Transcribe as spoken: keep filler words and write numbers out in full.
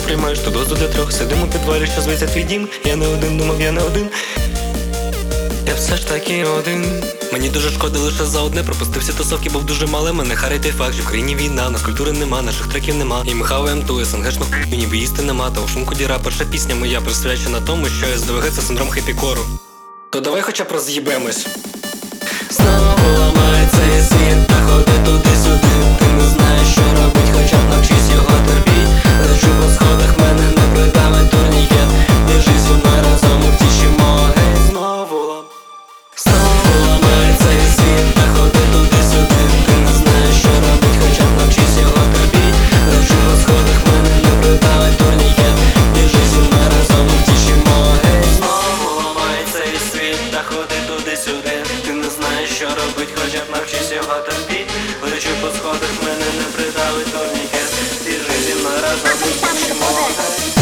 приймаєш ту дозу для трьох. Сидимо у підвалі, що зветься твій дім. Я не один, думав, я не один. Я все ж таки один. Мені дуже шкода лише за одне. Пропустив всі тусовки, був дуже малий. Мене харить той факт, що в країні війна, у нас культури нема, наших треків нема. І ми хаваєм ту СНГшну х**ю, ніби їсти нема. Та у шумку діра, перша пісня моя присвячена тому, що СДВГ це синдром хеппі-кору. То давай хоча б роз'їбемось. Знову ламається і світ, та ходи туди-сюди. Ти не знаєш, що робить, хоча б навчись його терпіть. Лежу по сходах, мене не придавить турнікет. Держи зі мною разом, втішимо, гей, знову лам. Знову ламається і світ, та ходи туди-сюди. Ти не знаєш, що робить, хоча б навчись його терпіть. Лежу по сходах, мене не придавить турнікет. Держи зі мною разом, втішимо, гей, знову ламається і світ, та ходи туди-сюди. Ти не знаєш, що робить, хоча б навчись його терпіть. Лечу по сходах, мене не придавить турнікет. Держи зі мною разом, втішимо, гей.